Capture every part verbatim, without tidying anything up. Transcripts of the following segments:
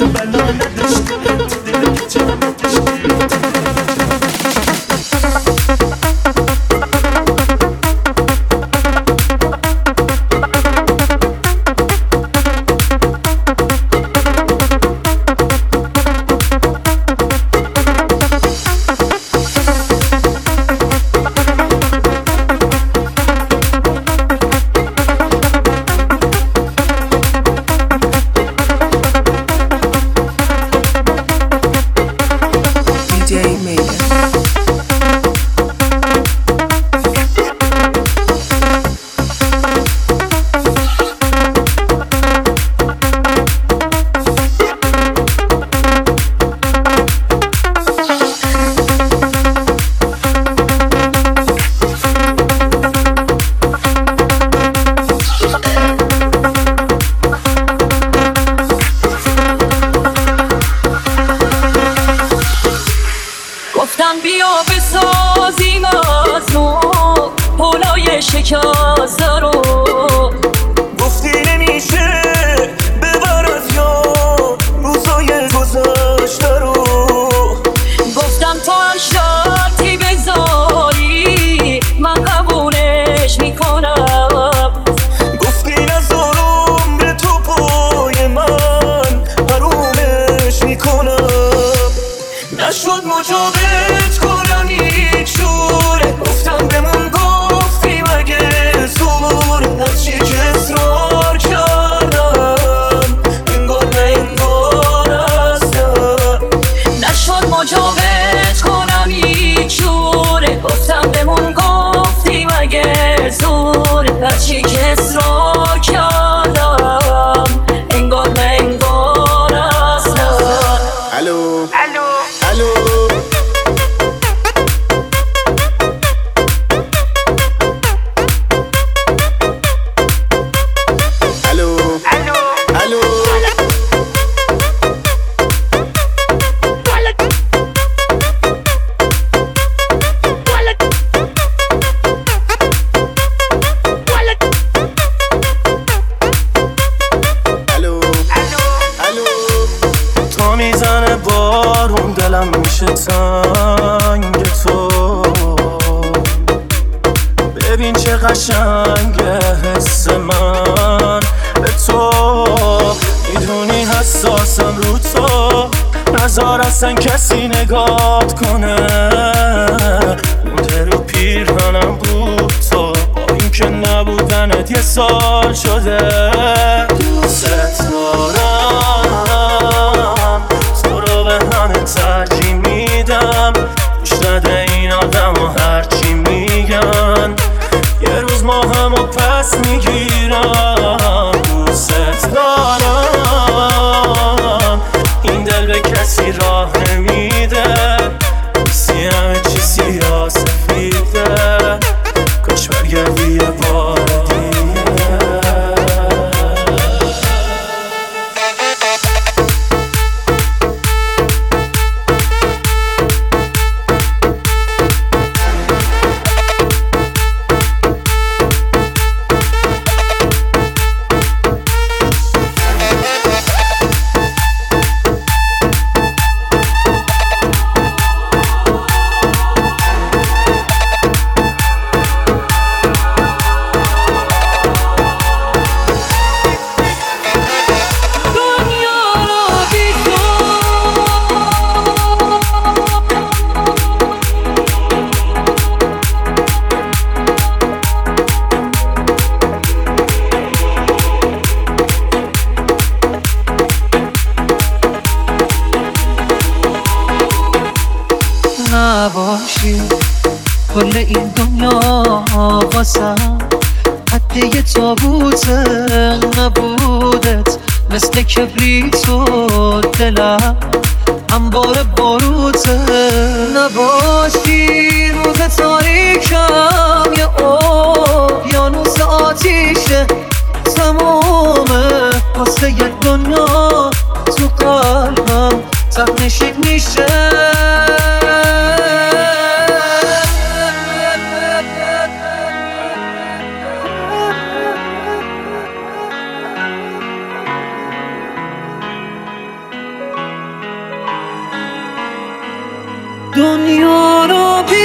بلا نداشتی تو دل که چرا نداشتی گفتم بیا بسازیم از نو پولای شکسته رو گفتی نمیشه ببر از یاد روزای گذشته رو گفتم تو هم شرطی بذاری من قبولش میکنم گفتی نذار عمر تو پای من حرومش میکنم نشد مجابت کنم هیچ جوره گفتم بمون گفتی مگه زور هرچی که اصرار کردم انگار نه انگار اصلا نشد مجابت کنم هیچ جوره گفتم بمون گفتی مگه زور هرچی که اصرار کردم انگار نه انگار اصلا الو الو الو الو الو الو الو تا میزنه بارون دلم میشه تنگ تو ببین چه قشنگه حس من به تو میدونی حساسم رو تو نزار اصلا کسی نگات کنه مونده رو پیرهنم بود تو با این که نبودنت یه سال شده دوست دارم تو رو به همه ترجیح میدم گوش نده این آدم و هرچی میگن یه روز ما همو پس میگیرم دوست دارم این دل به کسی راه نمیده نیستی همه چی سیاه سفیده کاش برگردی یه بار دیگه نباشی کل این دنیا واسم حتی یه تابوت نبودت مثل کبریت و دلم انبار باروته نباشی روز تاریکم یه اقیانوس آتیشه تمومه واسه یه دنیا تو قلبم تقنشید میشه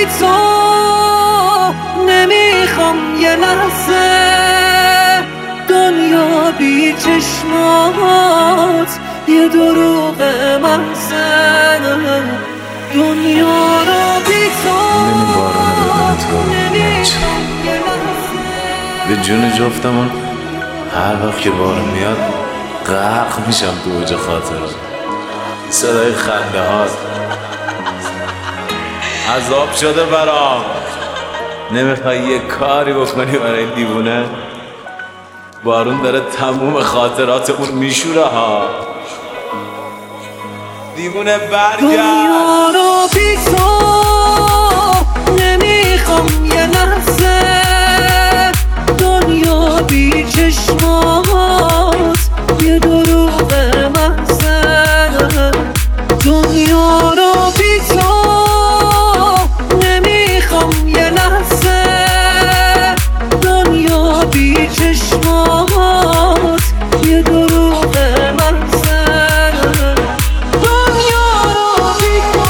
تو نمیخوام یه لحظه دنیا بی چشمات یه دروغ محضه دنیا رو بی تو نمیخوام یه لحظه. به جون جفتمون هر وقت که بارون میاد غرق میشم تو اوج خاطرات. صدای خنده هات عذاب شده برام. نمیخوای یه کاری بکنی برای دیوونه؟ بارون داره تموم خاطراتمون میشوره ها. دیوونه برگرد. دنیا رو بی تو نمیخوام یه لحظه دنیا بی چشمات یه دروغ محضه دنیا رو بی تو نمیخوام یه لحظه دنیا بی چشمات یه دروغ محضه دنیا رو بی تو.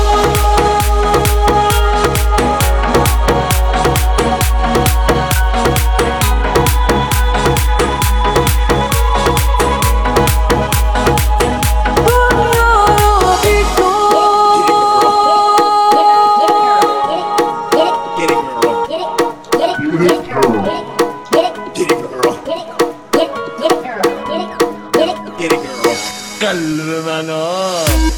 قلب منو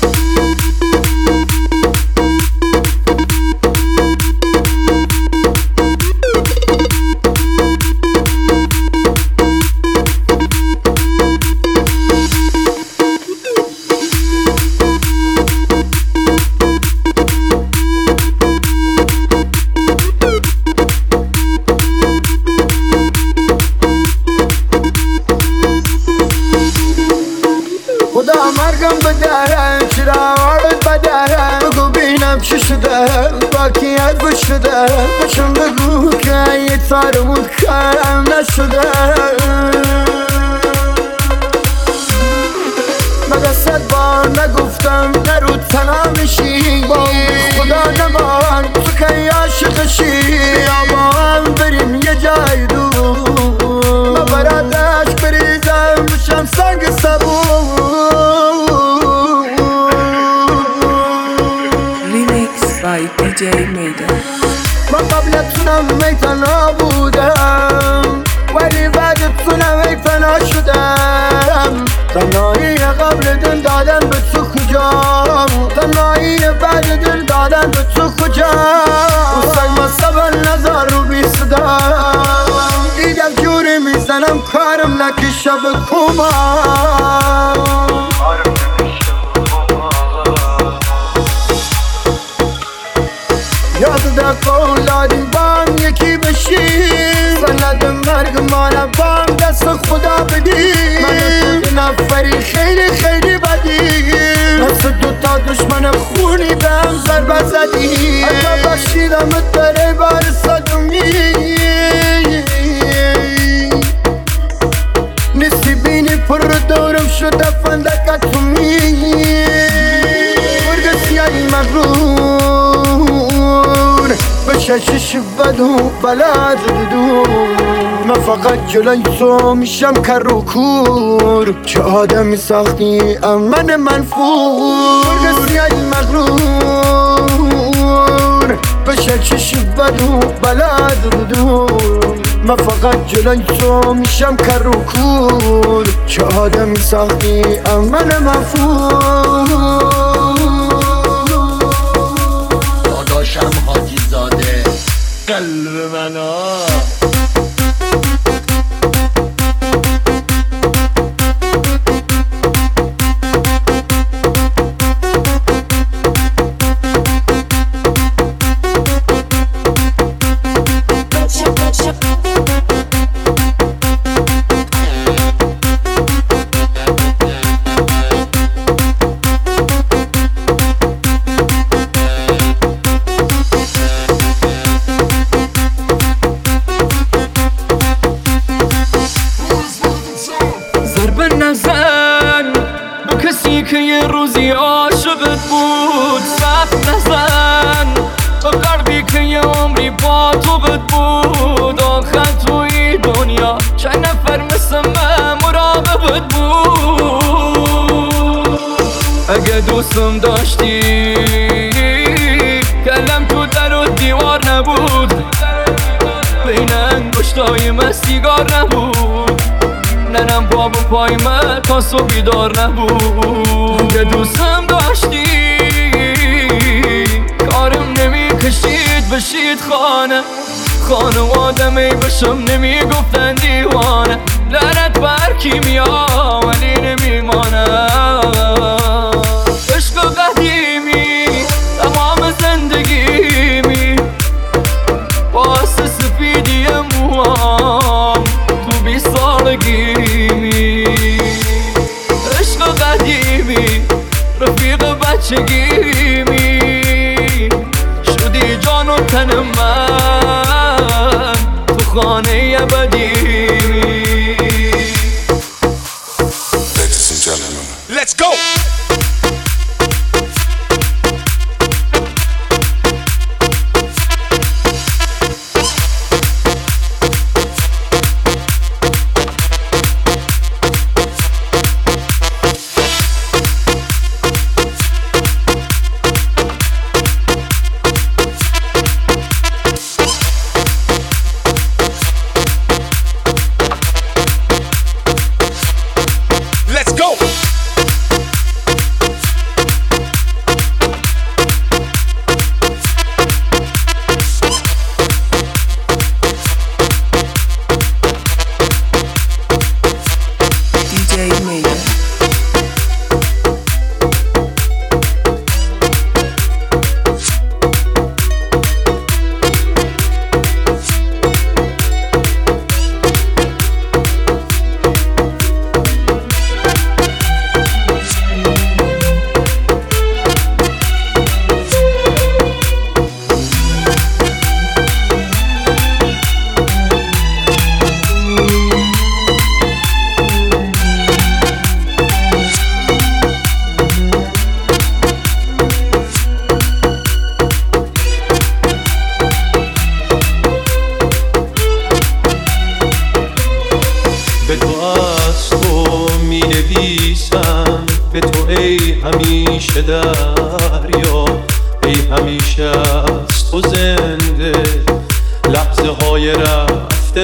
خدا مرگم بدهن چراغت بدهن بگو بینم چی شده باکیت بشده بچم بگو که یه تارمون کارم نشده مگه صد بار نگفتم نرو تنها میشی با خدا نمان تو که عاشقشی بیا با هم بریم یه جای دور مبرادش بریزم بشم سنگ سبون by دی جی میدان. من قبلتونم میتنا بودم ولی بعدتونم میتنا شدم تنهایی قبل دل دادن به تو کجا تنهایی بعد دل دادن به تو کجا سگ مصبر نظر رو بی صدا دیدم جوری میزنم کارم نکی شب کما یاد در قولادیم بام یکی بشیم سند مرگ مانا بام دست خدا بدیم من تو نفری خیلی خیلی بدیم دست دوتا دشمن خونی به هم ضربه زدیم حتی بخشیدم داره بار صدومی نیستی بینی پر دورم شده فندکتومی مرگ سیاهی مغرور بششش بدو بلد دو من فقط جلوی تو میشم کر و کور که آدمی ساختی من منفور مرگ سیاهی مغرور بششش بدو بلد دو من فقط جلوی تو میشم کر و کور که آدمی ساختی من منفور داداشم حاجی زاده قلب منو چند نفر مثل من مراقبت بود. اگه دوستم داشتی کلم تو در و دیوار نبود، بین انگشتای من سیگار نبود، ننم باب پای من تا صبح بیدار نبود. اگه دوستم داشتی کارم نمی کشید بشید خانه، خانواده می بشم نمی گفتن دیوانه. لعنت بر کیمیا ولی نمیمانه. عشق قدیمی تمام زندگیمی، باعث سفیدی موام تو بی سالگیمی. عشق قدیمی رفیق بچگیمی، شدی جان و تن من تو خانه ابدیمی. Ladies and gentlemen, let's go! به تو از تو می نویسم، به تو ای همیشه دریا، ای همیشه از تو زنده لحظه های رفته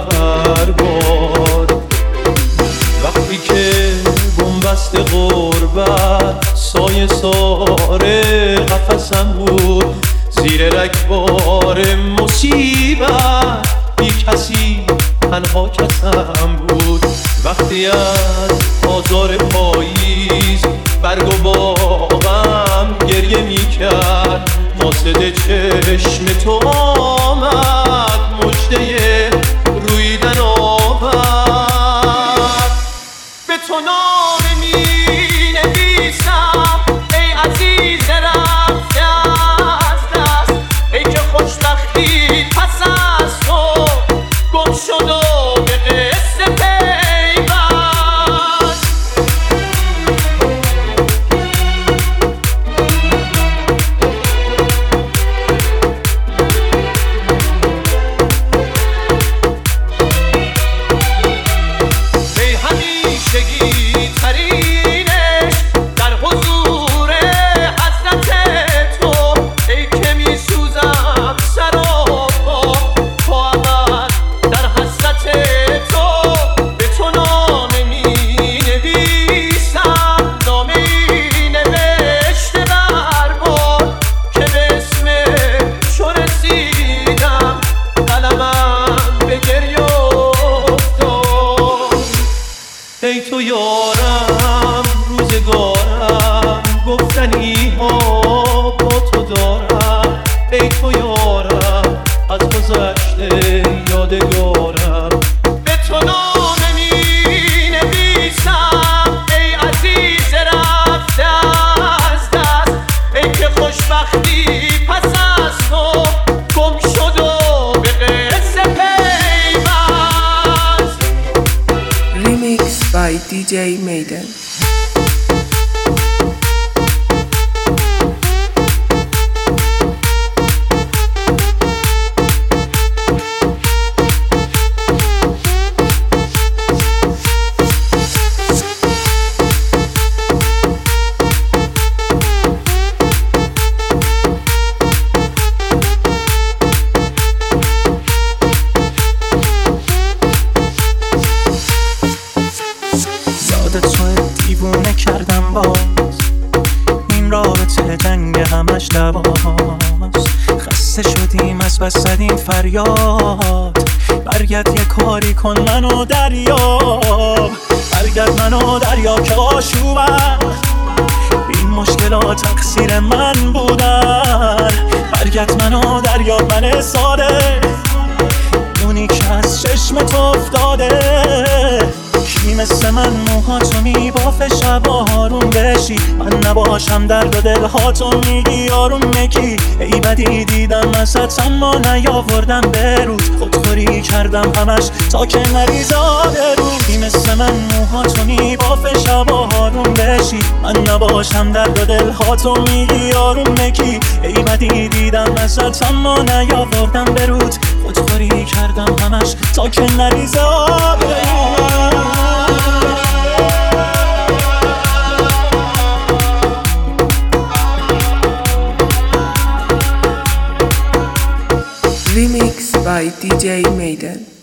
برباد. وقتی که بنبست غربت سایه ساره قفسم بود، زیر رگبار مصیبت بی کسی تنها کسم بود. وقتی از آزار پاییز برگ و باغم گریه میکرد، قاصد چشم تو آمد مژده رویدن آورد. به تو نامه می نویسم ای عزیز رفته از دست، ای که خوشبختی پس از تو گم شد و به قصه پیوست. ای همیشگی ترینش در حضور حضرت تو، ای که می سوزم سراپا تو ابد در حسرت تو. به تو نامه می نویسم، نامه ای نوشته برباد، که به اسم چو رسیدم قلمم به گریه افتاد. ای تو یارم روزگارم، گفتنی ها با تو دارم. ای تو یارم از گذشته یادگارم. به تو نامه می نویسم ای عزیز رفته از دست، ای که خوشبختی پس از تو گم شد و به قصه پیوست. Remix by دی جی Maiden. دیوونه کردم باز. این رابطه جنگ همش دواست. خسته شدیم از بس زدیم فریاد. برگرد یه کاری کن منو دریاب. برگرد منو دریاب که آشوبم. این مشکلات تقصیر من بودن. برگرد منو دریاب من ساده، اونی که از چشمت افتاده. کی مثل من موهاتو میبافه شب آروم بشی، من نباشم درد و دلهاتو میگی آروم مکی. ای بدی دیدم ازت اما نیاوردم برود. خودخوری کردم همش تا که نریزاده رو. کی مثل من موهاتو میبافه شب آروم بشی، من نباشم درد و دلهاتو میگی آروم مکی. ای بدی دیدم ازت اما نیاوردم برود. خودخوری کردم همش تا که نریزاده رو. Remix by D J Maiden.